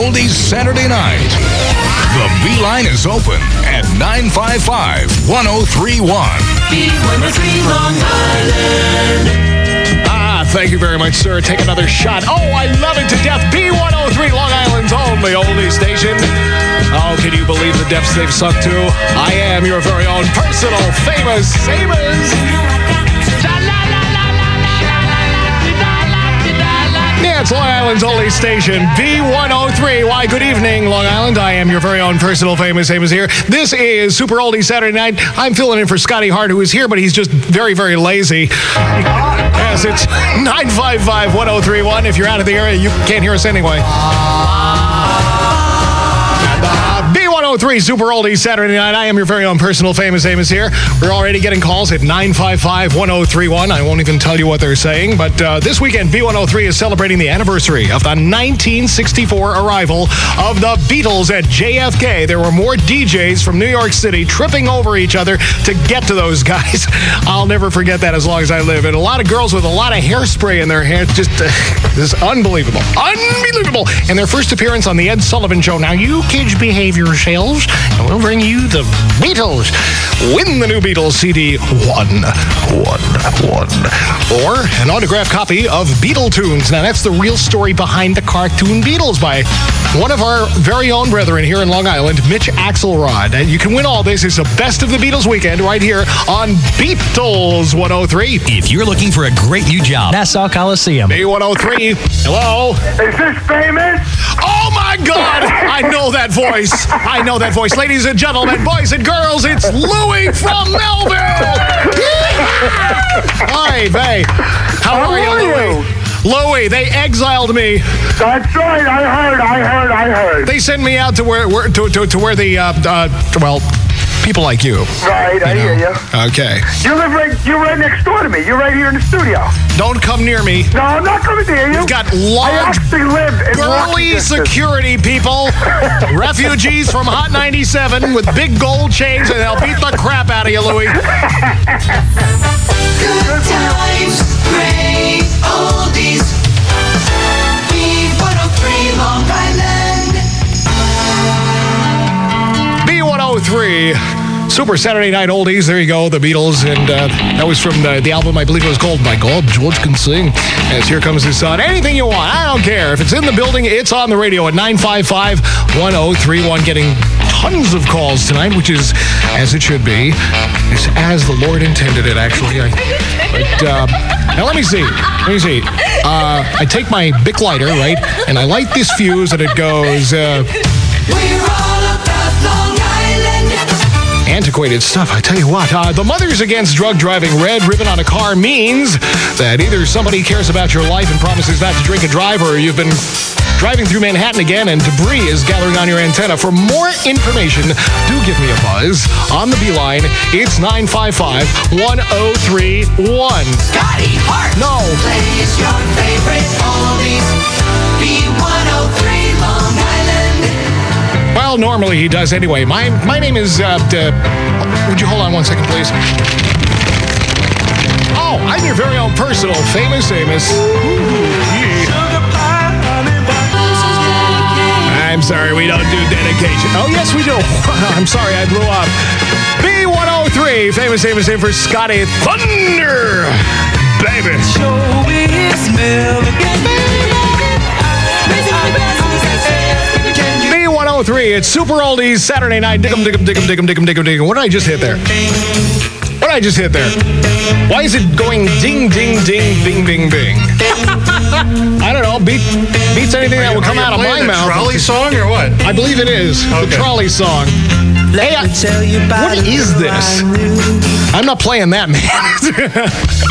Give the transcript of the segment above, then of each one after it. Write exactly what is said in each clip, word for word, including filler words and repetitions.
Oldies Saturday Night. The B-line is open at nine five five, one oh three one. B one oh three Long Island. Ah, thank you very much, sir. Take another shot. Oh, I love it to death. B one oh three, Long Island's only oldie station. Oh, can you believe the depths they've sunk to? I am your very own personal famous Samers. Yeah, it's Long Island's only station, B one oh three. Why, good evening, Long Island. I am your very own personal famous Amos here. This is Super Oldie Saturday Night. I'm filling in for Scotty Hart, who is here, but he's just very, very lazy. Yes, it's nine five five, one oh three one. If you're out of the area, you can't hear us anyway. B one oh three Super Oldie Saturday Night. I am your very own personal famous Amos here. We're already getting calls at nine five five, one oh three one. I won't even tell you what they're saying, but uh, this weekend B one oh three is celebrating the anniversary of the nineteen sixty-four arrival of the Beatles at J F K. There were more D Js from New York City tripping over each other to get to those guys. I'll never forget that as long as I live. And a lot of girls with a lot of hairspray in their hair. Just uh, this is unbelievable. Unbelievable. And their first appearance on the Ed Sullivan Show. Now you kids behave yourselves, and we'll bring you the Beatles. Win the new Beatles C D, one, one, one. Or an autographed copy of Beatletoons. Now, that's the real story behind the cartoon Beatles by one of our very own brethren here in Long Island, Mitch Axelrod. And you can win all this. It's the best of the Beatles weekend right here on Beatles one oh three. If you're looking for a great new job, Nassau Coliseum. B one oh three. Hello? Is this famous? Oh, my God! I know that voice. I know that voice. Ladies and gentlemen, boys and girls, it's Louie from Melville! Hi, Bay. How, How are, you, are Louie? you? Louie, they exiled me. That's right. I heard. I heard. I heard. They sent me out to where, where to, to, to where the, uh, uh, well, people like you. Right. I you know. hear you. Okay. You live right. You're right next door to me. You're right here in the studio. Don't come near me. No, I'm not coming near you. You've got I large, actually live in burly walking distance. security people, refugees from Hot ninety-seven with big gold chains, and they'll beat the crap out of you, Louie. Good times, great oldies. B one oh three Long Island. B one oh three. Super Saturday Night Oldies. There you go, the Beatles. And uh, that was from the, the album, I believe it was called My God, George Can Sing. As Here Comes the Sun. Anything you want. I don't care. If it's in the building, it's on the radio at nine five five, one oh three one. Getting tons of calls tonight, which is as it should be. It's as the Lord intended it, actually. I, but, uh, now let me see. Let me see. Uh, I take my Bic lighter, right? And I light this fuse and it goes... Uh, We're all about Long Island. Antiquated stuff, I tell you what. Uh, the Mothers Against Drug Driving red ribbon on a car means that either somebody cares about your life and promises not to drink and drive, or you've been driving through Manhattan again and debris is gathering on your antenna. For more information, do give me a buzz on the B-line. It's nine five five, one oh three one. Scotty Hart. No. Plays your favorite oldies. B one oh three Long Island. Well, normally he does anyway. My my name is, uh, uh, would you hold on one second, please? Oh, I'm your very own personal famous Amos. I'm sorry, we don't do dedication. Oh, yes, we do. I'm sorry, I blew up. B one oh three, famous Amos in for Scotty Thunder. Baby. B one oh three, it's Super Oldies Saturday Night. Dig 'em, dig 'em, dig 'em, dig 'em, dig 'em, dig 'em, dig 'em. What did I just hit there? What did I just hit there? Why is it going ding, ding, ding, bing, bing, bing? I don't know. Beat, beats anything that would come out of my mouth. Trolley song or what? I believe it is. Okay. The trolley song. Hey, I, what is this? I'm not playing that, man.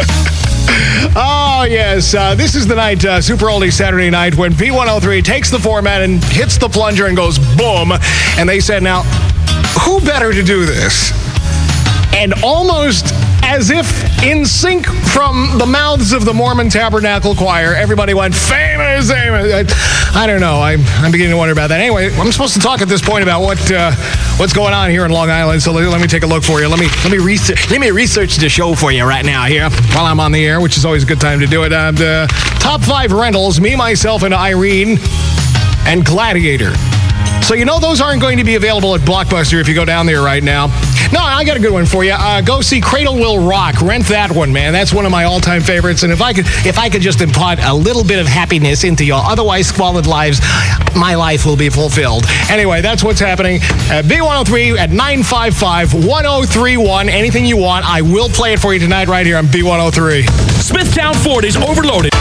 Oh, yes. Uh, this is the night, uh, Super Oldie Saturday Night, when B one oh three takes the format and hits the plunger and goes boom. And they said, now, who better to do this? And almost as if in sync from the mouths of the Mormon Tabernacle Choir, everybody went, famous, famous. I, I don't know. I'm, I'm beginning to wonder about that. Anyway, I'm supposed to talk at this point about what uh, what's going on here in Long Island. So let, let me take a look for you. Let me let me research let me research the show for you right now here while I'm on the air, which is always a good time to do it. And uh, top five rentals. Me, myself, and Irene and Gladiator. So you know those aren't going to be available at Blockbuster if you go down there right now. No, I got a good one for you. Uh, go see Cradle Will Rock. Rent that one, man. That's one of my all-time favorites. And if I could, if I could just impart a little bit of happiness into your otherwise squalid lives, my life will be fulfilled. Anyway, that's what's happening at B one oh three at nine five five, one oh three one. Anything you want, I will play it for you tonight right here on B one oh three. Smithtown Ford is overloaded.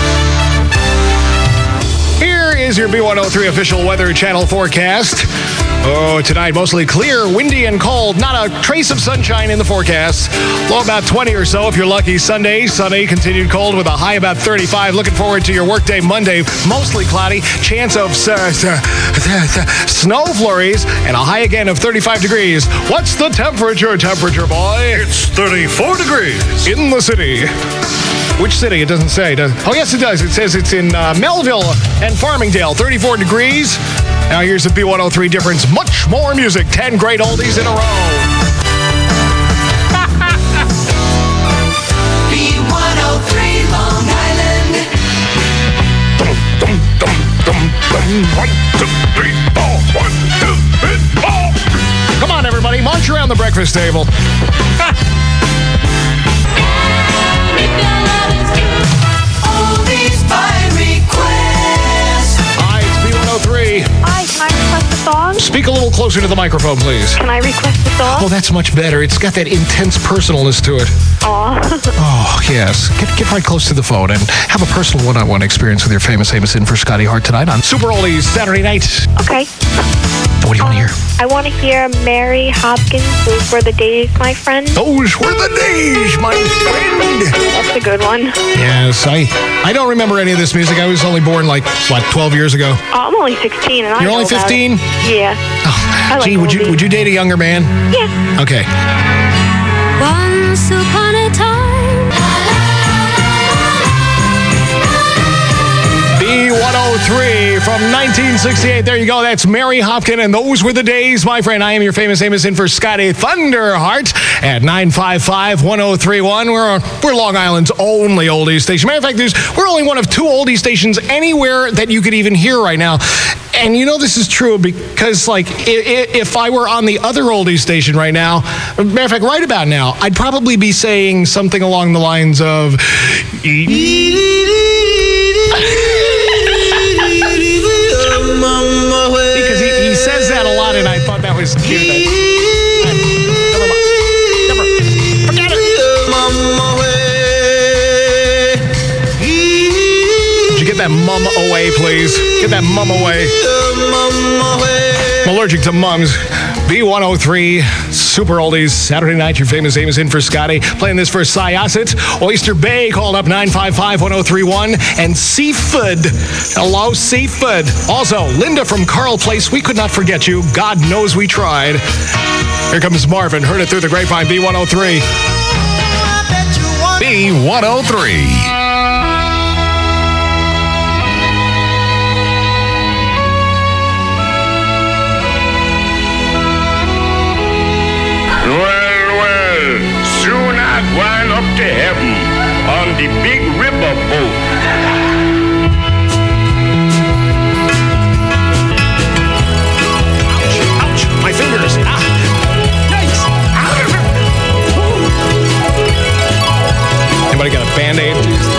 Here is your B one oh three official Weather Channel forecast. Oh, tonight mostly clear, windy, and cold. Not a trace of sunshine in the forecast. Low about twenty or so if you're lucky. Sunday, sunny, continued cold with a high about thirty-five. Looking forward to your workday Monday. Mostly cloudy. Chance of uh, snow flurries and a high again of thirty-five degrees. What's the temperature, temperature boy? It's thirty-four degrees. In the city. Which city? It doesn't say. Does, oh, yes, it does. It says it's in uh, Melville and Farmingdale, thirty-four degrees. Now here's the B one oh three difference. Much more music. ten great oldies in a row. B one oh three Long Island. Dum, dum, dum, dum, dum. One, two, three, four. One, two, three, four. Come on, everybody. March around the breakfast table. Oldies by request. Hi, it's B one oh three. Hi, can I request a song? Speak a little closer to the microphone, please. Can I request a song? Oh, that's much better. It's got that intense personalness to it. Aw. Oh, yes. Get, get right close to the phone and have a personal one-on-one experience with your famous Amos in for Scotty Hart tonight on Super Oldies Saturday night. Okay. What do you want to hear? I want to hear Mary Hopkins, Those Were the Days, My Friend. Those were the days, my friend. That's a good one. Yes, I I don't remember any of this music. I was only born like, what, twelve years ago? Oh, I'm only sixteen, and I You're know only about fifteen? it. Yeah. Oh, like gee, would you oldies. would you date a younger man? Yeah. Okay. Once upon a time. B one oh three from nineteen sixty-eight. There you go. That's Mary Hopkins, and those were the days, my friend. I am your famous Amos in for Scotty Thunderheart at nine five five, one oh three one. We're, we're Long Island's only oldie station. Matter of fact, there's, we're only one of two oldie stations anywhere that you could even hear right now. And you know this is true because, like, if, if I were on the other oldie station right now, matter of fact, right about now, I'd probably be saying something along the lines of... Because he, he says that a lot, and I thought that was cute. I, never mind. Never. Forget it. Did you get that mum away, please? Get that mum away. I'm allergic to mums. B one oh three, Super Oldies, Saturday night, your famous Amos in for Scotty. Playing this for Syosset. Oyster Bay called up nine five five, one oh three one. And Seafood. Hello, Seafood. Also, Linda from Carl Place. We could not forget you. God knows we tried. Here comes Marvin. Heard it through the grapevine. B one oh three. B one oh three. Well, well, soon I wind up to heaven on the big river boat. Ouch, my fingers. Ah. Yikes. Ah. Anybody got a Band-Aid?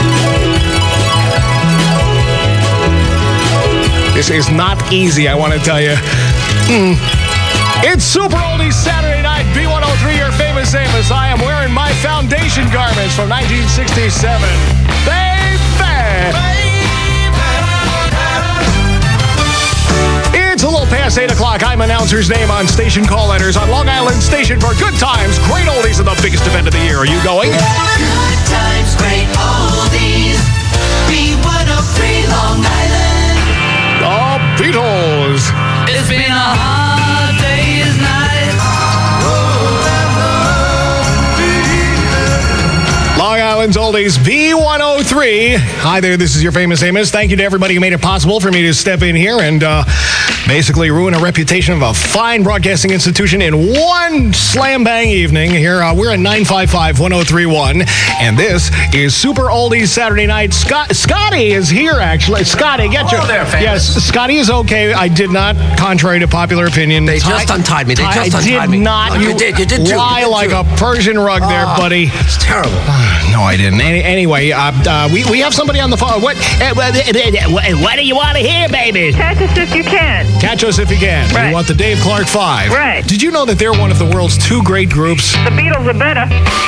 This is not easy, I want to tell you. Hmm. It's Super Oldies Saturday night, B one oh three, your famous Amos. I am wearing my foundation garments from nineteen sixty-seven. Baby! It's a little past eight o'clock. I'm announcer's name on station call letters on Long Island Station for good times, great oldies, and the biggest event of the year. Are you going? Good times, great oldies. B one oh three Long Island. The Beatles. It's been a hard day's night. Long Island's oldies, B B one oh three. Hi there, this is your famous Amos. Thank you to everybody who made it possible for me to step in here and uh, basically ruin a reputation of a fine broadcasting institution in one slam bang evening. Here, uh, we're at nine five five, one oh three one, and this is Super Oldies Saturday Night. Scott, Scotty is here, actually. Scotty, get your... Hello there, famous. Yes, Scotty is okay. I did not, contrary to popular opinion. They just untied me. They I just untied did me. not. No, you did. You did too. Lie You did like too. a Persian rug there, Ah, buddy. It's terrible. No, I didn't. Any, anyway, uh, uh, we, we have somebody on the phone. What, uh, what, what do you want to hear, baby? Catch us if you can. Catch us if you can. Right. We want the Dave Clark Five. Right. Did you know that they're one of the world's two great groups? The Beatles are better.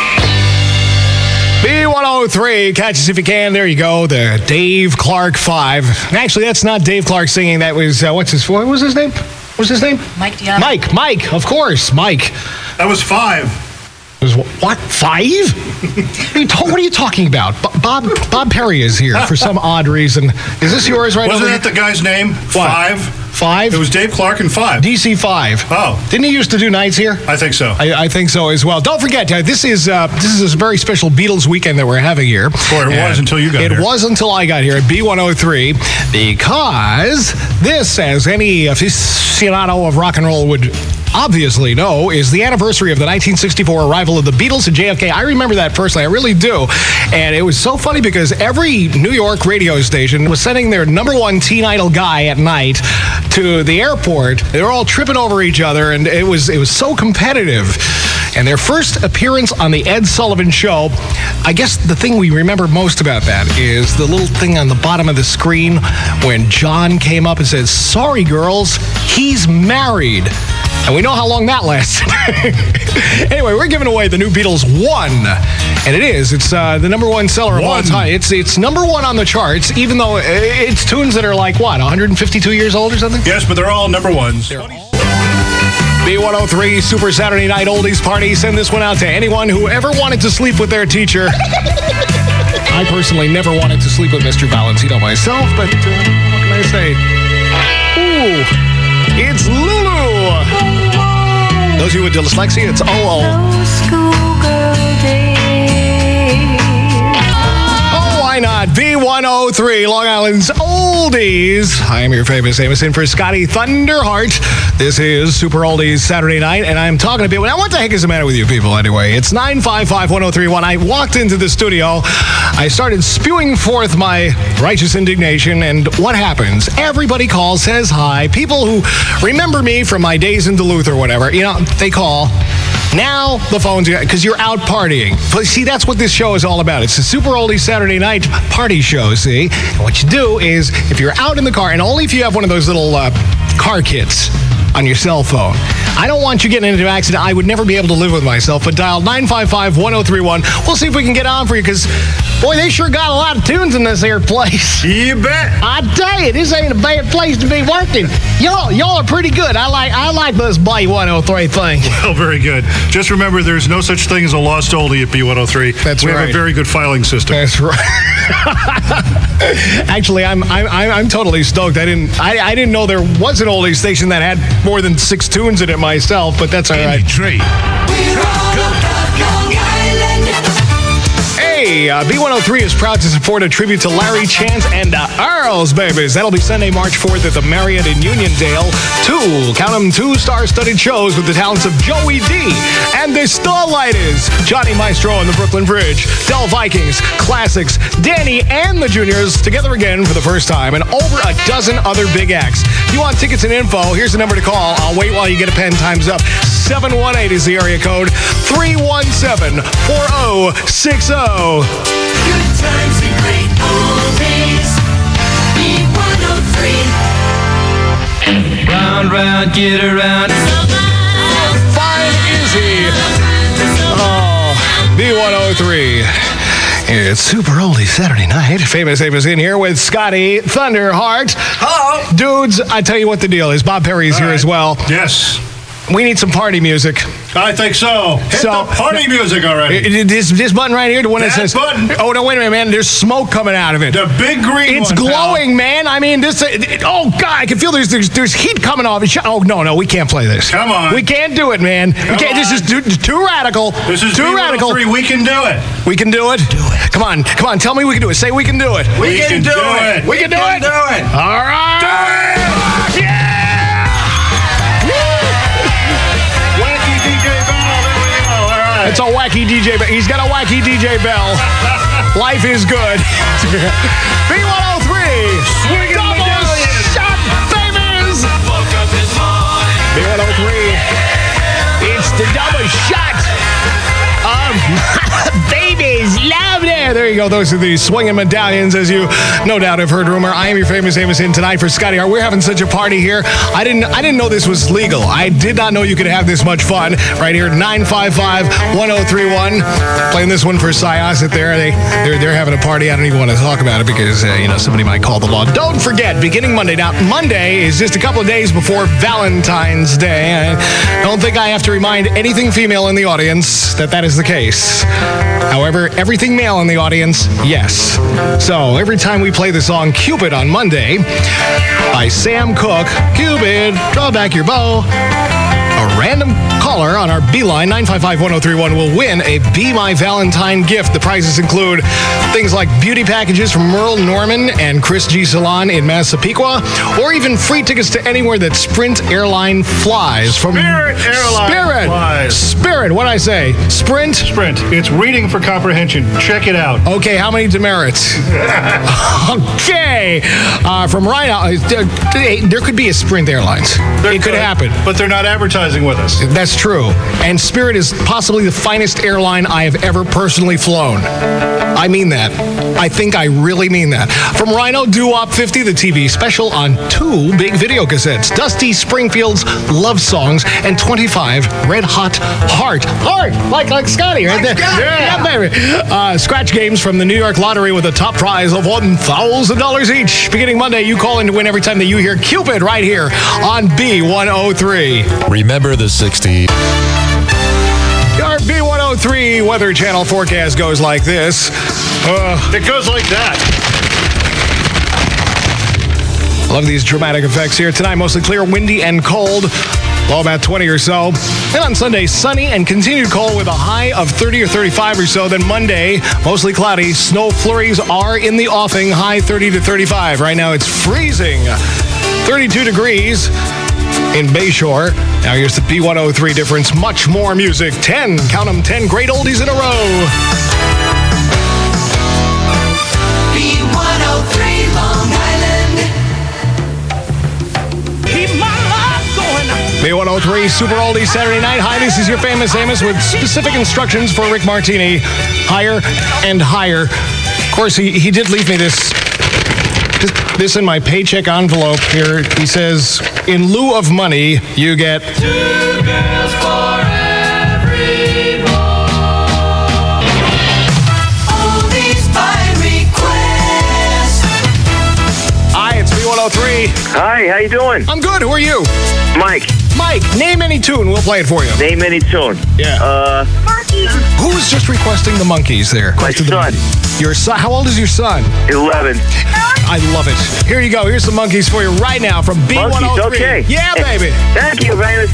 B one oh three, catch us if you can. There you go, the Dave Clark Five. Actually, that's not Dave Clark singing. That was, uh, what's his, what was his name? What was his name? Mike Diana. Mike, Mike, of course, Mike. That was five. Was what? Five? What are you, ta- what are you talking about? B- Bob Bob Perry is here for some odd reason. Is this yours right Wasn't over that the guy's name? What? Five? Five? It was Dave Clark and Five. D C Five. Oh. Didn't he used to do nights here? I think so. I, I think so as well. Don't forget, uh, this is uh, this is a very special Beatles weekend that we're having here. Or it And was until you got it here. It was until I got here at B one oh three, because this, as any aficionado of rock and roll would obviously know, is the anniversary of the nineteen sixty-four arrival of the Beatles at J F K. I remember that personally. I really do. And it was so funny because every New York radio station was sending their number one teen idol guy at night to the airport. They were all tripping over each other, and it was it was so competitive. And their first appearance on the Ed Sullivan Show, I guess the thing we remember most about that is the little thing on the bottom of the screen when John came up and said, "Sorry, girls, he's married." And we know how long that lasted. Anyway, we're giving away the new Beatles One. And it is. It's uh, the number one seller of all One. time. It's it's number one on the charts, even though it's tunes that are like, what, one hundred fifty-two years old or something? Yes, but they're all number ones. B one oh three Super Saturday Night Oldies Party. Send this one out to anyone who ever wanted to sleep with their teacher. I personally never wanted to sleep with Mister Valentino myself, but uh, what can I say? Ooh, it's Lulu. Those of you with dyslexia, it's oh Oh, why not? B one oh three, Long Island's Oldies. I am your famous Amos, in for Scotty Thunderheart. This is Super Oldies Saturday Night, and I'm talking to people. Now, what the heck is the matter with you people, anyway? It's nine five five, one oh three one. I walked into the studio. I started spewing forth my righteous indignation, and what happens? Everybody calls, says hi. People who remember me from my days in Duluth or whatever, you know, they call. Now the phone's, because you're out partying. But see, that's what this show is all about. It's a Super Oldie Saturday Night party show, see? And what you do is, if you're out in the car, and only if you have one of those little uh, car kits on your cell phone. I don't want you getting into an accident. I would never be able to live with myself, but dial nine five five, one oh three one. We'll see if we can get on for you, because, boy, they sure got a lot of tunes in this here place. You bet. I tell you, this ain't a bad place to be working. Y'all, y'all are pretty good. I like, I like this B one oh three thing. Well, very good. Just remember, there's no such thing as a lost oldie at B one oh three. That's we right. have a very good filing system. That's right. Actually, I'm, I'm I'm totally stoked. I didn't I, I didn't know there was an oldie station that had more than six tunes in it myself, but that's all right. Hey, uh, B one oh three is proud to support a tribute to Larry Chance and uh, Earl's Babies. That'll be Sunday, March fourth at the Marriott in Uniondale. Two, count them, two star-studded shows with the talents of Joey D and the Starlighters, Johnny Maestro and the Brooklyn Bridge, Del Vikings, Classics, Danny and the Juniors together again for the first time, and over a dozen other big acts. If you want tickets and info, here's the number to call. I'll wait while you get a pen. Time's up. seven one eight is the area code. three one seven, four oh six oh. Good times and great oldies. B one oh three. Round, round, get around. Fine, easy. Oh, B one oh three. It's Super Oldie Saturday Night. Famous Amos in here with Scotty Thunderheart. Hello. Dudes, I tell you what the deal is. Bob Perry's All here right. as well. Yes. We need some party music. I think so. Hit So- the party music already. It- it- This, this button right here, the one that, That says... button. Oh, no, wait a minute, man. There's smoke coming out of it. The big green It's one, pal. glowing, man. I mean, this... It, oh, God, I can feel there's, there's there's heat coming off. It. Oh, no, no, we can't play this. Come on. We can't do it, man. we can't. This is too, too radical. This is too B one oh radical. three. We can do it. We can do it? Do it. Come on, come on, tell me we can do it. Say we can do it. We, we can, can do, do it. it. We can do can it. do it. All right. Do it. Yeah. Wacky D J Bell. There we go. All right. It's a wacky D J Bell. He's got a wacky D J Bell. Life is good. B one oh three. Swinging Double medallion. shot babies. B one oh three. It's the double shot of babies. Love there. There you go. Those are the swinging medallions, as you no doubt have heard rumor. I am your famous Amos in tonight for Scotty R. We're having such a party here. I didn't I didn't know this was legal. I did not know you could have this much fun right here at nine five five, one oh three one. Playing this one for Syosset there. They, they're, they're having a party. I don't even want to talk about it because, uh, you know, somebody might call the law. Don't forget, beginning Monday. Now, Monday is just a couple of days before Valentine's Day. I don't think I have to remind anything female in the audience that that is the case. However, everything male in the audience, yes. So every time we play the song Cupid on Monday by Sam Cooke, Cupid, draw back your bow, a random caller on our Beeline, nine five five, one oh three one, will win a Be My Valentine gift. The prizes include things like beauty packages from Merle Norman and Chris G. Salon in Massapequa, or even free tickets to anywhere that Sprint Airline flies. From Spirit Airline Spirit. flies. Spirit, what'd I say? Sprint? Sprint. It's reading for comprehension. Check it out. Okay, how many demerits? Okay. Uh, from Rhino, uh, there could be a Sprint Airlines. There it could happen. But they're not advertising with us. That's true. And Spirit is possibly the finest airline I have ever personally flown. I mean that. I think I really mean that. From Rhino, Doo-Wop fifty, the T V special on two big video cassettes. Dusty Springfield's Love Songs and twenty-five Red Hot Heart. Heart! Like, like Scotty right there. Yeah, yeah baby. Uh, scratch games from the New York Lottery with a top prize of one thousand dollars each. Beginning Monday, you call in to win every time that you hear Cupid right here on B one oh three. Remember the sixties. Your B one oh three Weather Channel forecast goes like this. Uh, it goes like that. Love these dramatic effects here. Tonight, mostly clear, windy, and cold. Low about twenty or so. And on Sunday, sunny and continued cold with a high of thirty or thirty-five or so. Then Monday, mostly cloudy. Snow flurries are in the offing. High thirty to thirty-five. Right now, it's freezing. thirty-two degrees in Bayshore. Now here's the B one oh three difference. Much more music. ten, count them, ten great oldies in a row. B one oh three Long Island. Keep my love going. B one oh three Super Oldies Saturday Night. Hi, this is your famous Amos with specific instructions for Rick Martini. Higher and higher. Of course, he, he did leave me this, this this in my paycheck envelope here. He says, in lieu of money, you get Two girls for every boy. Oldies by request. Hi, it's B one oh three. Hi, how you doing? I'm good. Who are you? Mike. Mike, name any tune. We'll play it for you. Name any tune. Yeah. Uh, Who's just requesting the monkeys there? My To the- son. Your son? How old is your son? eleven. I love it. Here you go. Here's the monkeys for you right now from B one oh three. Monkeys, okay. Yeah, baby. Thank you, famous.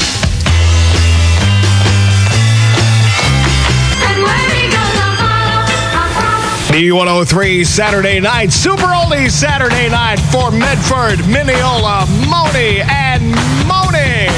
B one oh three Saturday night. Super Oldies Saturday night for Medford, Mineola, Moni, and Moni.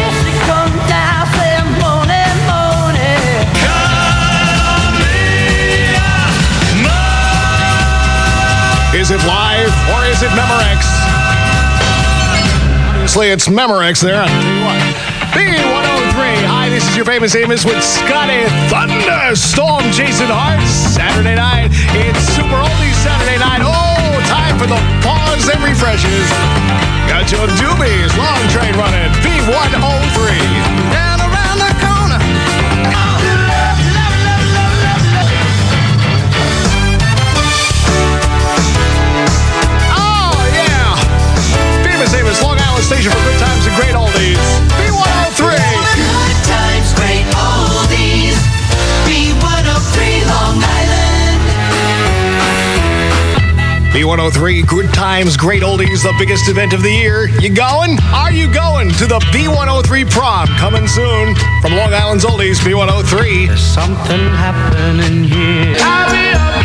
Is it live or is it Memorex? Obviously, it's Memorex there. I'll tell you what. B one oh three. Hi, this is your famous Amos with Scotty Thunderstorm Jason Hart. Saturday night. It's Super Oldies Saturday night. Oh, time for the pause and refreshes. Got your doobies. Long train running. B one oh three. Down around the corner. Oh, yeah. Famous Amos, Long Island Station for good times and great oldies. B one oh three. Good times, great oldies. B one oh three Long Island. B one oh three, good times, great oldies, the biggest event of the year. You going? Are you going to the B one oh three prom? Coming soon from Long Island's Oldies, B one oh three. There's something happening here. I'll be up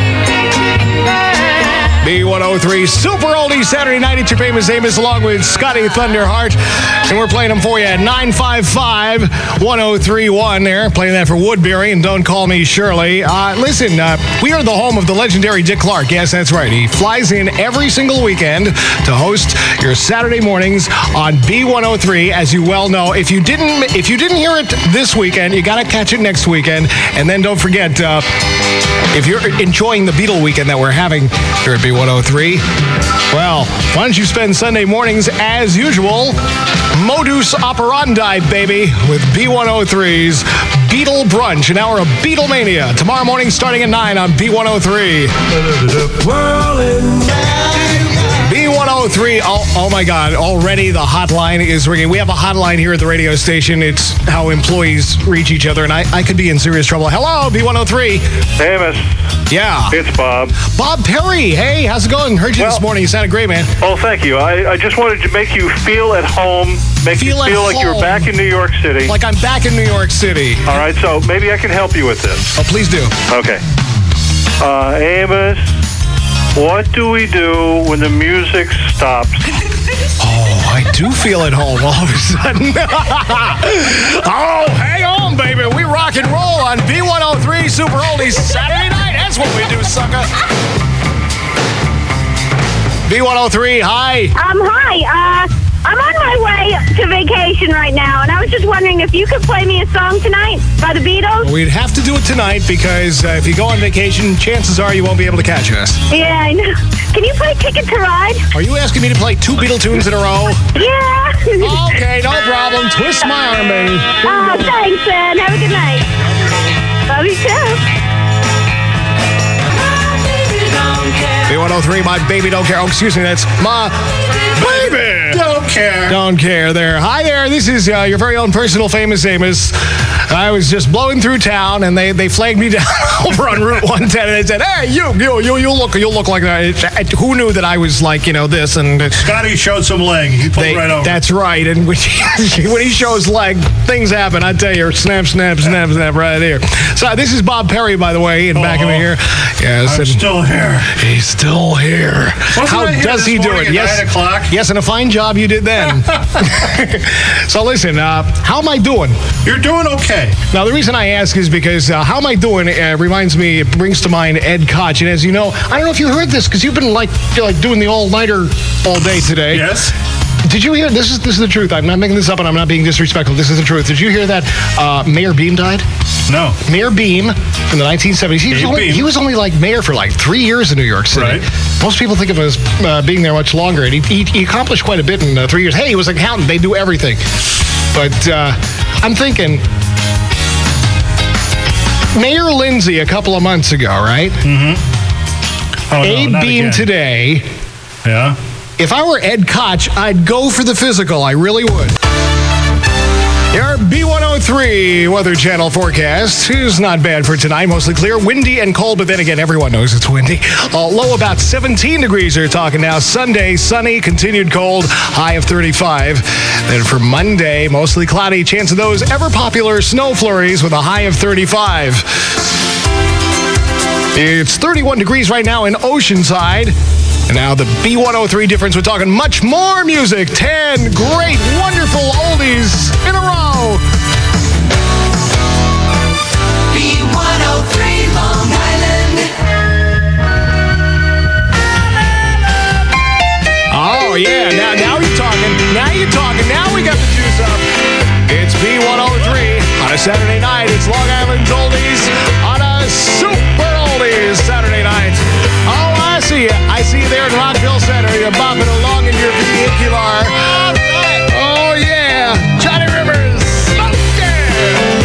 B one oh three Super Oldie Saturday night. It's your famous Amos along with Scotty Thunderheart. And we're playing them for you at nine five five, one oh three one there. Playing that for Woodbury and Don't Call Me Shirley. Uh, listen, uh, we are the home of the legendary Dick Clark. Yes, that's right. He flies in every single weekend to host your Saturday mornings on B one oh three. As you well know, if you didn't if you didn't hear it this weekend, you got to catch it next weekend. And then don't forget, uh, if you're enjoying the Beatle weekend that we're having here at B one oh three, well, why don't you spend Sunday mornings as usual, modus operandi, baby, with B one oh three's Beatle Brunch, an hour of Beatlemania. Tomorrow morning starting at nine on B one oh three. B one oh three, oh, oh my God, already the hotline is ringing. We have a hotline here at the radio station. It's how employees reach each other, and I, I could be in serious trouble. Hello, B one oh three. Hey, Amos. Yeah. It's Bob. Bob Perry. Hey, how's it going? Heard you well, this morning. You sounded great, man. Oh, thank you. I, I just wanted to make you feel at home, make feel you feel like home. you're back in New York City. Like I'm back in New York City. All right, so maybe I can help you with this. Oh, please do. Okay. Uh, Amos, what do we do when the music stops? Oh, I do feel at home all of a sudden. Oh, hang on, baby. We rock and roll on B one oh three Super Oldies Saturday night. That's what we do, sucker. B one oh three, hi. Um, hi. Uh, I'm on my way to vacation right now, and I was just wondering if you could play me a song tonight by the Beatles. We'd have to do it tonight because uh, if you go on vacation, chances are you won't be able to catch us. Yeah, I know. Can you play Ticket to Ride? Are you asking me to play two Beatle tunes in a row? Yeah. Okay, no problem. Twist my arm, baby. Oh, thanks, man. Have a good night. Love you too. B one oh three, my baby don't care. Oh, excuse me, that's my baby Don't care. don't care there. Hi there, this is uh, your very own personal famous Amos. I was just blowing through town, and they, they flagged me down over on Route one ten, and they said, "Hey, you, you, you, you look, you look like that." Who knew that I was like, you know, this and Scotty showed some leg. He pulled they, right over. That's right, and when he, when he shows leg, things happen. I tell you, snap, snap, snap, snap, right here. So this is Bob Perry, by the way, in back of me here. Yes, I'm and still here. he's still here. Wasn't How I here does this he do morning it? at Yes, nine o'clock? yes, and a fine job you did then. So listen, uh, how am I doing? You're doing okay. Now, the reason I ask is because uh, how am I doing uh, reminds me, it brings to mind Ed Koch. And as you know, I don't know if you heard this because you've been like like doing the all-nighter all day today. Yes. Did you hear, this is this is the truth. I'm not making this up and I'm not being disrespectful. This is the truth. Did you hear that uh, Mayor Beam died? No. Mayor Beam from the nineteen seventies. He was, Dave only, Beam. he was only like mayor for like three years in New York City. Right. Most people think of him as uh, being there much longer, and he, he, he accomplished quite a bit in uh, three years. Hey, he was an accountant. They do everything. But uh, I'm thinking, Mayor Lindsay a couple of months ago, right? Mm-hmm. Oh, no, Abe not Beam again. today. Yeah. If I were Ed Koch, I'd go for the physical. I really would. Your B one oh three Weather Channel forecast is not bad for tonight. Mostly clear, windy and cold, but then again, everyone knows it's windy. Uh, low about seventeen degrees, they're talking now. Sunday, sunny, continued cold, high of thirty-five. Then for Monday, mostly cloudy, chance of those ever popular snow flurries with a high of thirty-five. It's thirty-one degrees right now in Oceanside. And now the B one oh three difference. We're talking much more music. ten great, wonderful oldies in a row. B one oh three Long Island. Oh, yeah. Now, now you're talking. Now you're talking. Now we got the juice up. It's B one oh three on a Saturday night. It's Long Island's oldies on a Super Oldies Saturday night. Oh, I see you. I see you there in Rockville Center. You're bopping along in your vehicular. Oh, yeah. Johnny Rivers. Oh, yeah.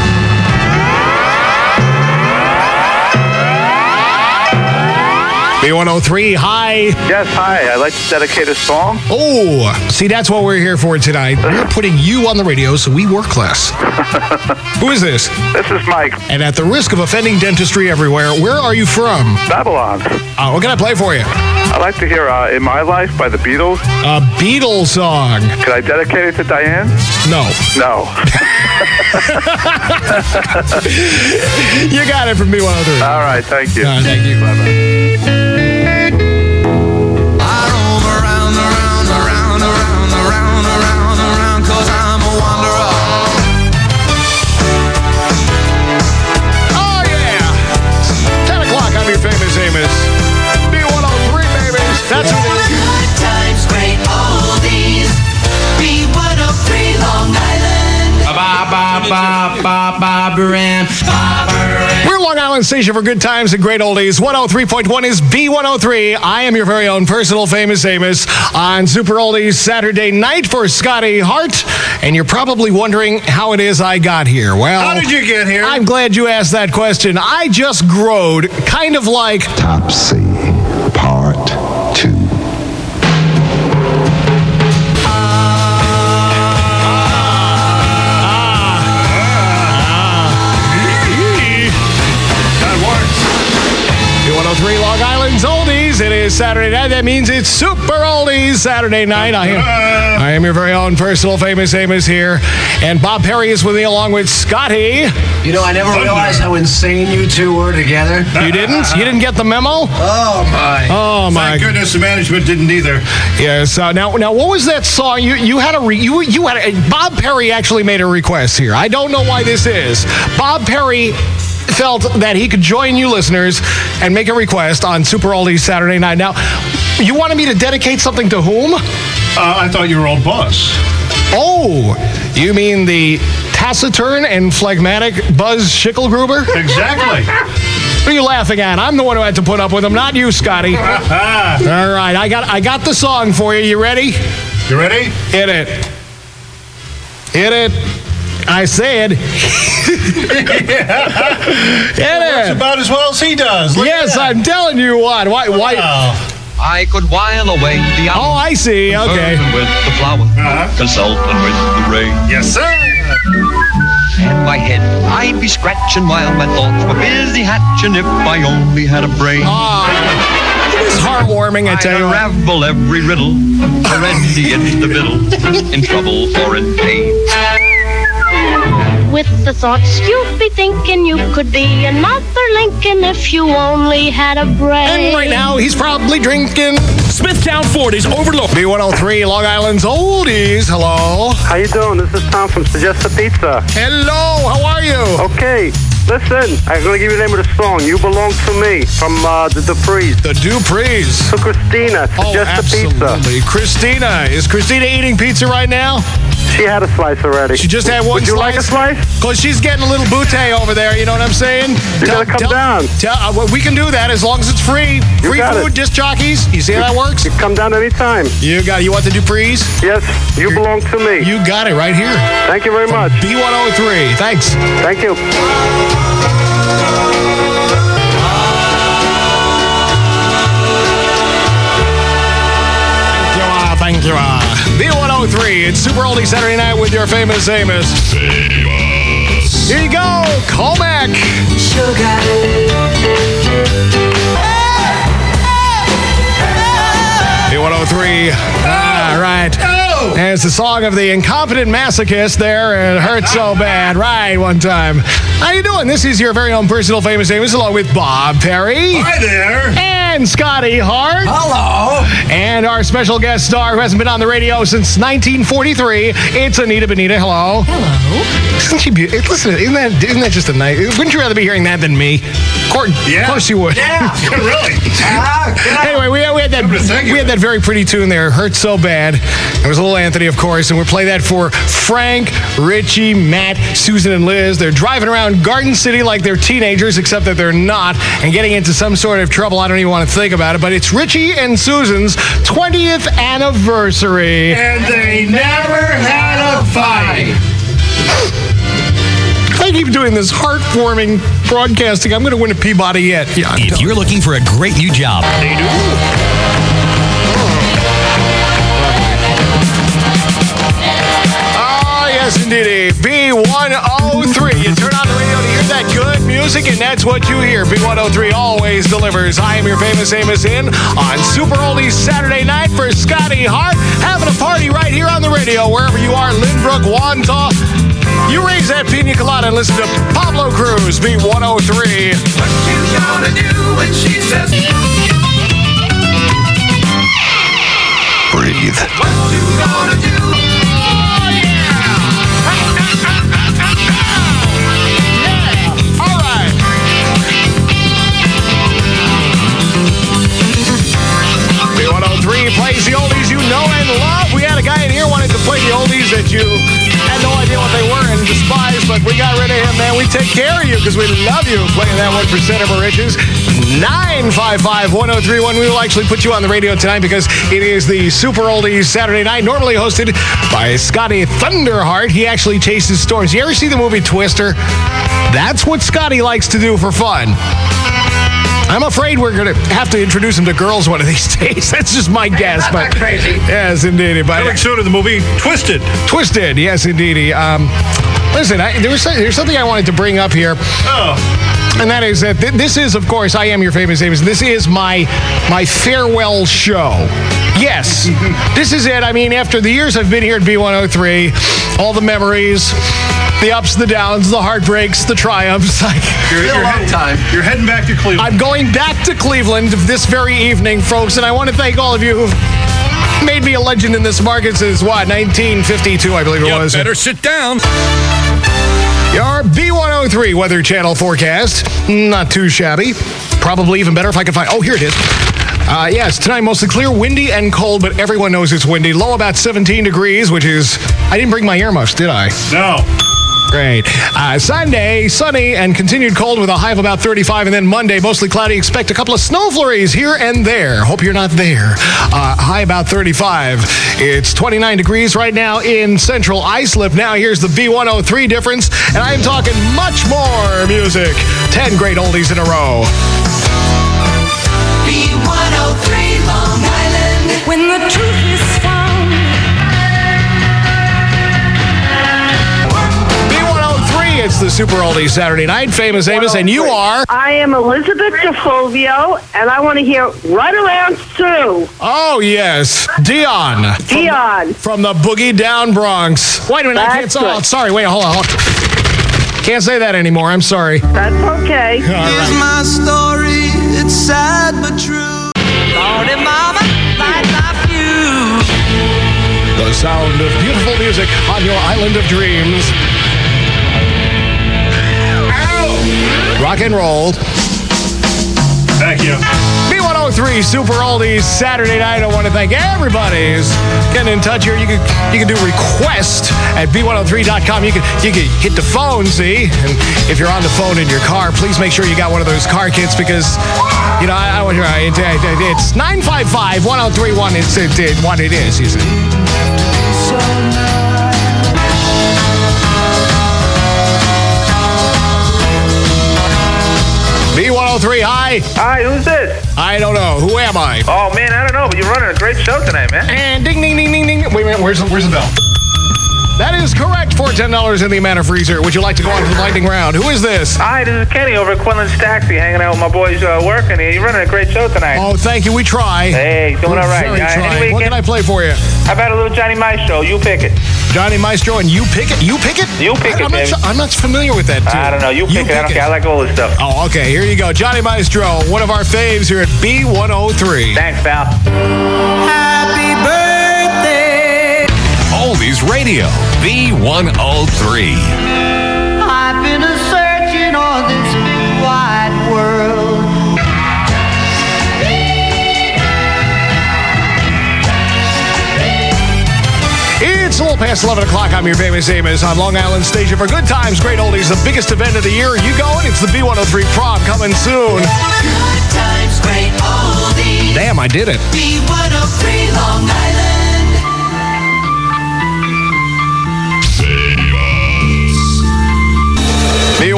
B B one oh three, hi. Yes, hi. I'd like to dedicate a song. Oh, see, that's what we're here for tonight. We're putting you on the radio so we work less. Who is this? This is Mike. And at the risk of offending dentistry everywhere, where are you from? Babylon. Uh, what can I play for you? I'd like to hear uh, In My Life by the Beatles. A Beatles song. Could I dedicate it to Diane? No. No. You got it from B one oh three. All right, thank you. Uh, thank you. Bye-bye. That's what it is. Good times, great oldies. B one oh three, Long Island. Ba ba ba ba ba Baran. We're Long Island station for good times and great oldies. one oh three point one is B one oh three. I am your very own personal famous Amos on Super Oldies Saturday night for Scotty Hart. And you're probably wondering how it is I got here. Well, how did you get here? I'm glad you asked that question. I just growed kind of like Topsy Part two. one oh three Long Island's Oldies. It is Saturday night. That means it's Super Oldies Saturday night. I am, I am your very own personal famous Amos here. And Bob Perry is with me along with Scotty. You know, I never realized how insane you two were together. You didn't? You didn't get the memo? Oh, my. Oh, my. Thank goodness the management didn't either. Yes. Uh, now, now, what was that song? You you had a re, you you had a, Bob Perry actually made a request here. I don't know why this is. Bob Perry felt that he could join you listeners and make a request on Super Oldies Saturday night. Now, you wanted me to dedicate something to whom? Uh, I thought you were old boss. Oh, you mean the taciturn and phlegmatic Buzz Schickelgruber? Exactly. What are you laughing at? I'm the one who had to put up with him, not you, Scotty. All right, I got I got the song for you. You ready? You ready? Hit it. Hit it. I said. Hit That's it. about as well as he does. Look Yes, I'm telling you what. Why? Why? Wow. I could while away the hour. Oh, I see. Okay. With the flower, Uh-huh. consulting with the rain. Yes, sir. In my head, I'd be scratching while my thoughts were busy hatching if I only had a brain. Ah, it is heartwarming, I tell I'd you. what. unravel every riddle, already in the middle, in trouble or in pain. With the thoughts you'd be thinking you could be another Lincoln if you only had a brain. And right now, he's probably drinking Smithtown Forties Overlook. B one oh three Long Island's Oldies. Hello. How you doing? This is Tom from Suggesta Pizza. Hello. How are you? Okay, listen. I'm going to give you the name of the song. You Belong to Me from uh, the Duprees. The Duprees. To Christina, Oh, Suggesta Pizza. absolutely. Christina. Is Christina eating pizza right now? She had a slice already. She just had one Would you slice? like a slice? Because she's getting a little butte over there, you know what I'm saying? You gotta come down. Tell, uh, well, we can do that as long as it's free. You Free got food, it. disc jockeys. You see how that works? You come down anytime. You got it. You want the Duprees? Yes, you belong to me. You got it right here. Thank you very much. B one oh three. Thanks. Thank you. Thank you. Uh, B one oh three. It's Super Oldie Saturday night with your famous Amos. Famous. Here you go. Comac. B one oh three. Ah, right. And it's the song of the incompetent masochist there, and it hurts so bad. Right, one time. How you doing? This is your very own personal famous Amos, along with Bob Perry. Hi there. And Scotty Hart. Hello. And our special guest star who hasn't been on the radio since nineteen forty-three. It's Anita Benita. Hello. Hello. Isn't she beautiful? Listen, isn't that, isn't that just a nice... Wouldn't you rather be hearing that than me? Of course, Yeah. of course you would. Yeah, really. Ah, Anyway, we had, we had that we had that very pretty tune there, Hurt So Bad. There was a little Anthony, of course, and we'll play that for Frank, Richie, Matt, Susan, and Liz. They're driving around Garden City like they're teenagers, except that they're not, and getting into some sort of trouble. I don't even want to think about it, but it's Richie and Susan's twentieth anniversary. And they never had a fight. They I keep doing this heartwarming broadcasting, I'm going to win a Peabody yet. Yeah, if you're looking for a great new job, they do. Oh, yes, indeed. B one oh three. You turn on the radio to hear that good music, and that's what you hear. B one oh three always delivers. I am your famous Amos in on Super Oldies Saturday night for Scotty Hart. Having a party right here on the radio, wherever you are, Lynbrook, Wantagh. You raise that pina colada and listen to Pablo Cruz, B one oh three. What you gonna do when she says... Breathe. What you gonna do? Oh, yeah! Yeah! All right. B one oh three plays the oldies you know and love. We had a guy in here wanted to play the oldies that you had no idea what they were and despised, but we got rid of him, man. We take care of you because we love you playing that one percent of our riches. nine five five, one oh three one. We will actually put you on the radio tonight because it is the Super Oldies Saturday night, normally hosted by Scotty Thunderheart. He actually chases storms. You ever see the movie Twister? That's what Scotty likes to do for fun. I'm afraid we're going to have to introduce him to girls one of these days. That's just my guess. That's but not crazy. Yes, indeed. But Coming soon to the movie Twisted. Twisted, yes, indeed. Um, listen, I, there was there's something I wanted to bring up here. Oh. And that is that th- this is, of course, I am your famous Amos. This is my my farewell show. Yes, this is it. I mean, after the years I've been here at B one oh three, all the memories, the ups, the downs, the heartbreaks, the triumphs. Like, You're, Been a you're long head- time. You're heading back to Cleveland. I'm going back to Cleveland this very evening, folks, and I want to thank all of you who've made me a legend in this market since, what, nineteen fifty-two, I believe it you was. better sit down. Your B one oh three Weather Channel forecast. Not too shabby. Probably even better if I could find... Oh, here it is. Uh, yes, tonight mostly clear, windy and cold, but everyone knows it's windy. Low about seventeen degrees, which is... I didn't bring my earmuffs, did I? No. Great. Uh, Sunday, sunny and continued cold with a high of about thirty-five. And then Monday, mostly cloudy. Expect a couple of snow flurries here and there. Hope you're not there. Uh, high about thirty-five. It's twenty-nine degrees right now in central Islip. Now here's the B one oh three difference. And I am talking much more music. Ten great oldies in a row. B one oh three Long Island. When the truth is found. It's the Super Oldies Saturday night. Famous Amos, and you are... I am Elizabeth DeFulvio, and I want to hear Run Around Sue. Oh, yes. Dion. Dion. From the Boogie Down Bronx. Wait a minute, I can't... That's Oh, good. sorry, wait, hold on. Hold on. Can't say that anymore. I'm sorry. That's okay. All right. my story, it's sad but true. Lordy mama, like my view. The sound of beautiful music on your island of dreams. Rock and roll. Thank you. B one oh three Super Oldies Saturday night. I want to thank everybody who's getting in touch here. You can you can do request at B one oh three dot com. You can you can hit the phone, see? And if you're on the phone in your car, please make sure you got one of those car kits because, you know, I, I want you to, it, it, it's nine five five, one oh three one. It's it, it, what it is, you see. B one oh three, hi. Hi, who's this? I don't know. Who am I? Oh, man, I don't know, but you're running a great show tonight, man. And ding, ding, ding, ding, ding. Wait a minute, where's, where's the bell? That is correct for ten dollars in the Amana Freezer. Would you like to go on to the lightning round? Who is this? Hi, this is Kenny over at Quinlan's Taxi, hanging out with my boys uh, working here. You're running a great show tonight. Oh, thank you. We try. Hey, doing We're all right. very Uh, trying. anyway, What Ken- can I play for you? How about a little Johnny Maestro? You pick it. Johnny Maestro and You Pick It? You Pick It? You pick I, it, I'm baby. Not, su- I'm not familiar with that, too. I don't know. You pick it. I don't care. I like all this stuff. Oh, okay. Here you go. Johnny Maestro, one of our faves here at B one oh three. Thanks, pal. Happy birthday. Oldies Radio, B one oh three. I've been a searching on this big wide world. It's a little past eleven o'clock. I'm your famous Amos on Long Island Station for Good Times, Great Oldies, the biggest event of the year. Are you going? It's the B one oh three prom coming soon. Good times, great oldies. Damn, I did it. B one oh three Long Island.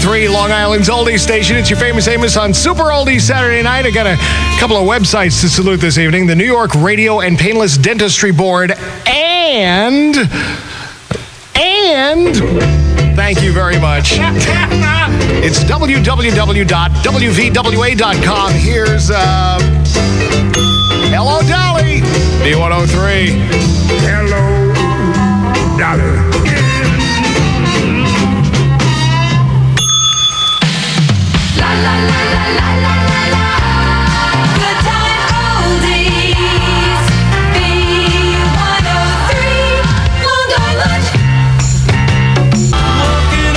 three, Long Island's oldie station. It's your famous Amos on Super Oldies Saturday night. I got a couple of websites to salute this evening. The New York Radio and Painless Dentistry Board and... And... Thank you very much. It's w w w dot w v w a dot com. Here's, uh... Hello, Dolly. B one oh three. Hello, Dolly. La la la la la la la la. Good time oldies. B one oh three. Long Island. Oh,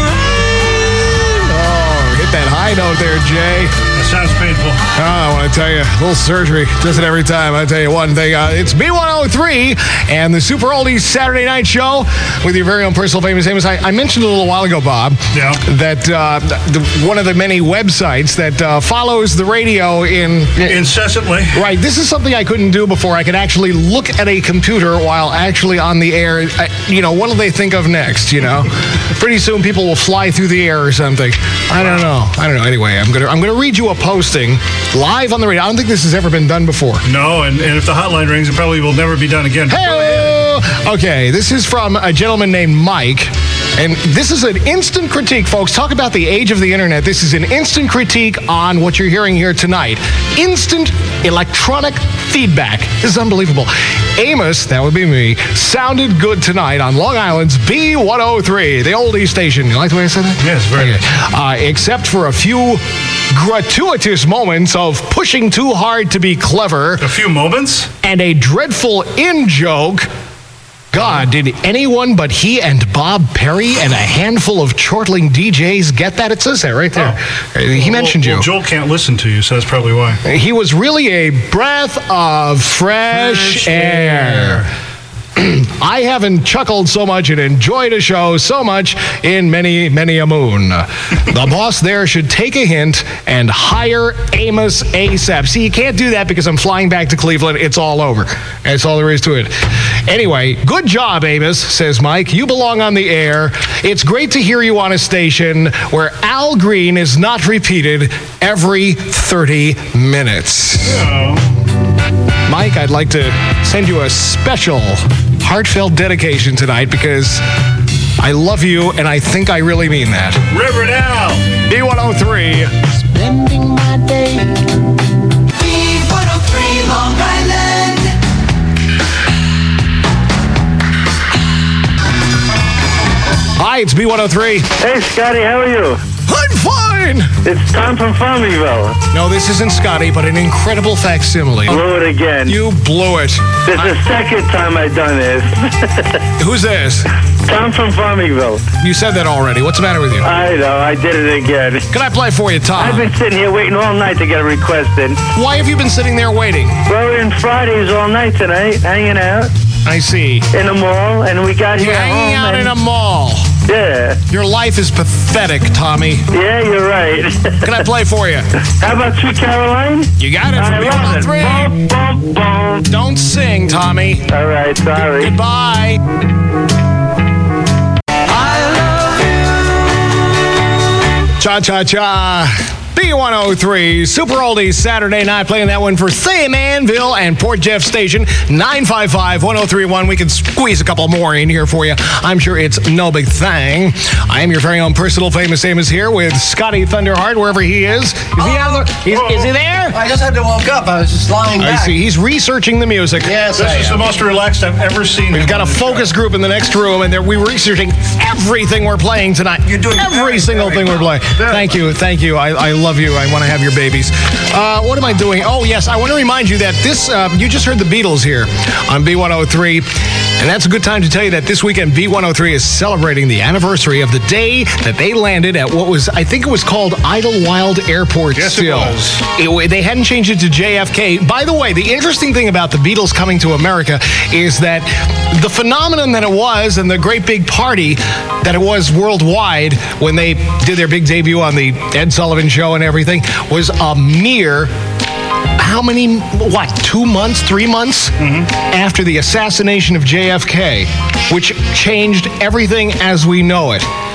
hit that high note there, Jay. That sounds painful. Oh, I want to tell you, a little surgery does it every time. I tell you one thing, uh, it's B one oh three and the Super Oldies Saturday Night Show with your very own personal famous Amos. I, I mentioned a little while ago, Bob, yeah. that uh, the, one of the many websites that uh, follows the radio in... Incessantly. Right. This is something I couldn't do before. I could actually look at a computer while actually on the air. I, you know, what do they think of next, you know? Pretty soon people will fly through the air or something. I don't know. I don't know. Anyway, I'm going to I'm gonna read you a posting live on the radio. I don't think this has ever been done before. No, and, and if the hotline rings, it probably will never be done again. Hey! Okay, this is from a gentleman named Mike. And this is an instant critique, folks. Talk about the age of the internet. This is an instant critique on what you're hearing here tonight. Instant electronic feedback. This is unbelievable. Amos, that would be me, sounded good tonight on Long Island's B one oh three, the oldie station. You like the way I said that? Yes, very okay. uh, Except for a few gratuitous moments of pushing too hard to be clever. A few moments? And a dreadful in-joke. God, did anyone but he and Bob Perry and a handful of chortling D Js get that? It says that right there. Oh. He well, mentioned well, you. Joel can't listen to you, so that's probably why. He was really a breath of fresh, fresh air. air. I haven't chuckled so much and enjoyed a show so much in many, many a moon. The boss there should take a hint and hire Amos ASAP. See, you can't do that because I'm flying back to Cleveland. It's all over. That's all there is to it. Anyway, good job, Amos, says Mike. You belong on the air. It's great to hear you on a station where Al Green is not repeated every thirty minutes. Oh. Mike, I'd like to send you a special heartfelt dedication tonight because I love you and I think I really mean that. Reverend Al. B one oh three. Spending my day. B one oh three, Long Island. Hi, it's B one oh three. Hey, Scotty, how are you? I'm fine. It's Tom from Farmingville. No, this isn't Scotty, but an incredible facsimile. Blew it again. You blew it. This is the second time I've done this. Who's this? Tom from Farmingville. You said that already. What's the matter with you? I know, I did it again. Can I play for you, Tom? I've been sitting here waiting all night to get a request in. Why have you been sitting there waiting? Well, we're in Fridays all night tonight, hanging out. I see. In a mall, and we got You're here hanging home out and... in a mall. Yeah. Your life is pathetic, Tommy. Yeah, you're right. Can I play for you? How about Sweet Caroline? You got it. I love it. Boom, boom, boom. Don't sing, Tommy. All right, sorry. G- goodbye. I love you. Cha-cha-cha. B one oh three, Super Oldies Saturday night, playing that one for Sam Anvil and Port Jeff Station, nine five five, one oh three one. We can squeeze a couple more in here for you. I'm sure it's no big thing. I am your very own personal famous Amos here with Scotty Thunderheart, wherever he is. Is he out there? Is, is he there? I just had to woke up. I was just lying back. I see. He's researching the music. Yes, This I is am. the most relaxed I've ever seen. We've got a focus group in the next room, and we're researching everything we're playing tonight. You're doing every very, single very thing well. we're playing. Very Thank well. you, thank you. I, I love you. I want to have your babies. Uh, what am I doing? Oh, yes, I want to remind you that this, uh, you just heard the Beatles here on B one oh three. And that's a good time to tell you that this weekend, B one oh three is celebrating the anniversary of the day that they landed at what was, I think it was called Idlewild Airport Yes, it still. was. It- they hadn't changed it to J F K. By the way, the interesting thing about the Beatles coming to America is that the phenomenon that it was and the great big party that it was worldwide when they did their big debut on the Ed Sullivan Show and everything was a mere... How many, what, two months, three months Mm-hmm. after the assassination of J F K, which changed everything as we know it.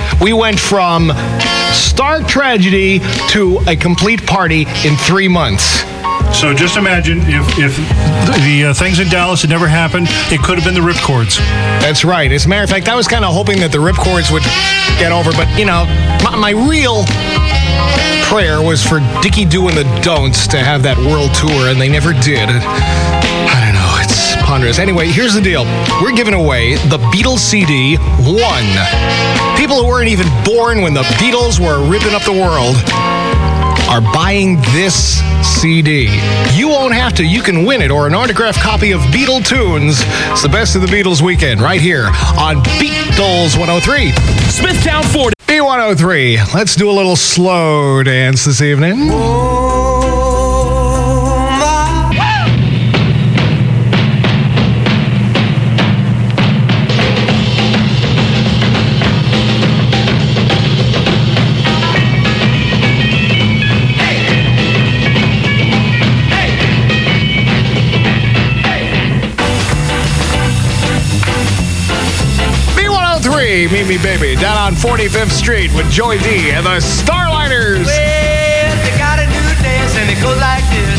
We went from stark tragedy to a complete party in three months. So just imagine if, if the uh, things in Dallas had never happened, it could have been the Ripcords. That's right. As a matter of fact, I was kind of hoping that the Ripcords would get over, but, you know, my, my real prayer was for Dickie Doo and the Don'ts to have that world tour, and they never did. I don't know. It's ponderous. Anyway, here's the deal. We're giving away the Beatles C D one. People who weren't even born when the Beatles were ripping up the world are buying this C D. You won't have to. You can win it or an autographed copy of Beatle Tunes. It's the best of the Beatles weekend right here on Beatles one oh three. Smithtown Ford. B one oh three. Let's do a little slow dance this evening. Meet Me Baby, down on forty-fifth Street with Joey D and the Starliners. Well, they got a new dance and it goes like this.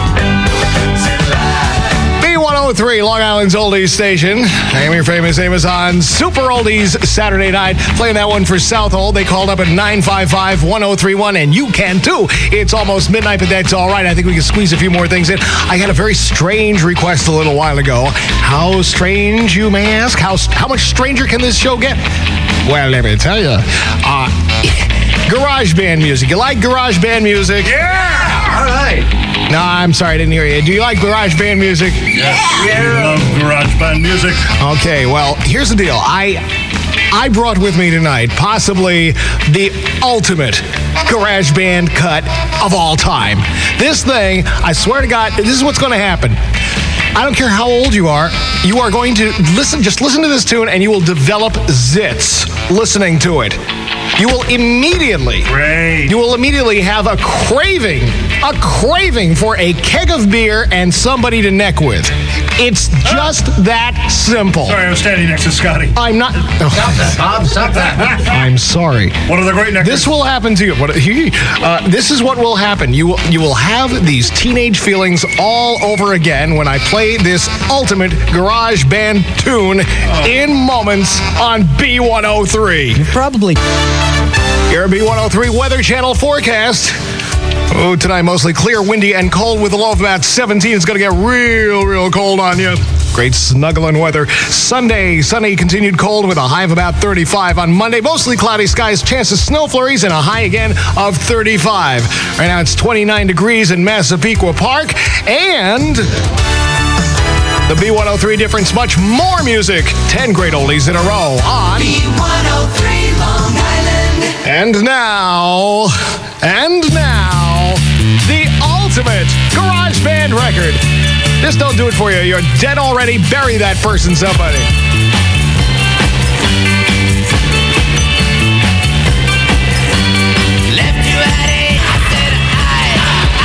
B one oh three, Long Island's oldies station. I am your famous Amos on Super Oldies Saturday night. Playing that one for Southold. They called up at nine five five, one oh three one, and you can too. It's almost midnight, but that's all right. I think we can squeeze a few more things in. I had a very strange request a little while ago. How strange, you may ask? How, how much stranger can this show get? Well, let me tell you. Uh, garage band music. You like garage band music? Yeah! All right. No, I'm sorry, I didn't hear you. Do you like garage band music? Yes. Yeah. We love garage band music. Okay, well, here's the deal. I I brought with me tonight possibly the ultimate garage band cut of all time. This thing, I swear to God, this is what's going to happen. I don't care how old you are, you are going to listen, just listen to this tune and you will develop zits listening to it. You will immediately, Great. you will immediately have a craving, a craving for a keg of beer and somebody to neck with. It's just that simple. Sorry, I was standing next to Scotty. I'm not. Oh. Stop that, Bob. Stop that. I'm sorry. One of the great neckers. This will happen to you. What, uh, this is what will happen. You will, you will have these teenage feelings all over again when I play this ultimate garage band tune oh. in moments on B one oh three. Probably. Your B one oh three Weather Channel forecast. Oh, tonight mostly clear, windy, and cold with a low of about seventeen. It's going to get real, real cold on you. Great snuggling weather. Sunday, sunny, continued cold with a high of about thirty-five. On Monday, mostly cloudy skies, chance of snow flurries, and a high again of thirty-five. Right now, it's twenty-nine degrees in Massapequa Park. And the B one oh three difference, much more music. ten great oldies in a row on B one oh three Long Island. And now, and now, the ultimate garage band record. This don't do it for you. You're dead already. Bury that person, somebody. Left you at eight. I said I,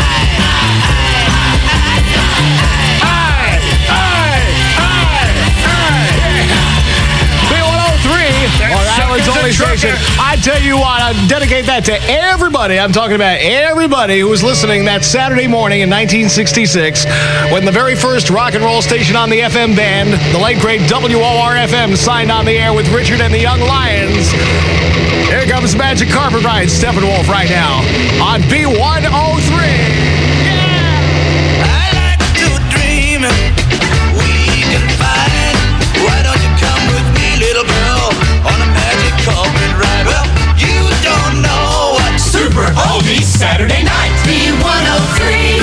B one oh three, Long Island's only station. I tell you what, I dedicate that to everybody. I'm talking about everybody who was listening that Saturday morning in nineteen sixty-six when the very first rock and roll station on the F M band, the late great W O R F M, signed on the air with Richard and the Young Lions. Here comes Magic Carpet Ride, Steppenwolf right now on B one oh three. Why don't you come with me, little girl, on a magic carpet ride? Well, you don't know what Super Oldies Saturday night. B one oh three.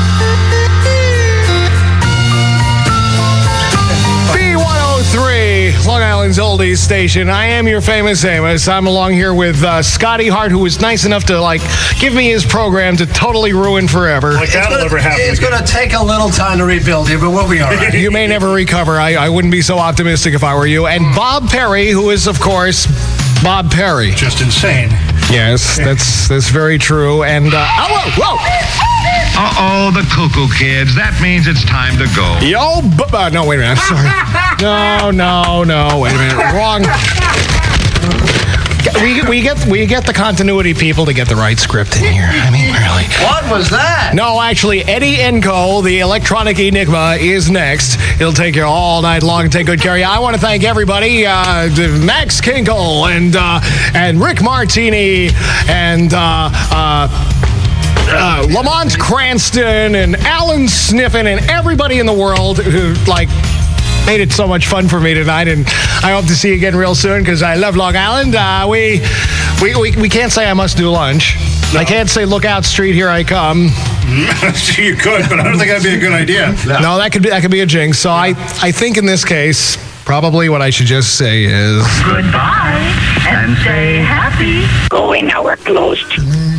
B one oh three, Long Island's oldies station. I am your famous Amos. I'm along here with uh, Scotty Hart, who was nice enough to like give me his program to totally ruin forever. Like that'll never happen. It's going to take a little time to rebuild here, but we'll be all right. You may never recover. I, I wouldn't be so optimistic if I were you. And Bob Perry, who is, of course, Bob Perry. Just insane. Yes, that's that's very true. And, uh, oh, whoa, whoa. Uh-oh, the cuckoo kids. That means it's time to go. Yo, bu- uh, no, wait a minute. I'm sorry. No, no, no. Wait a minute. Wrong. we, we get we get the continuity people to get the right script in here. I mean, really. What was that? No, actually, Eddie Enco, the electronic enigma, is next. It'll take you all night long and take good care of you. I want to thank everybody, uh, Max Kinkle and uh, and Rick Martini and uh, uh, uh, Lamont Cranston and Alan Sniffen and everybody in the world who, like, made it so much fun for me tonight, and I hope to see you again real soon because I love Long Island. Uh, we, we we we can't say I must do lunch. No. I can't say look out street, here I come. You could, but I don't think that'd be a good idea. No, no that could be that could be a jinx. So I I think in this case, probably what I should just say is goodbye and stay happy. Going now, we're closed.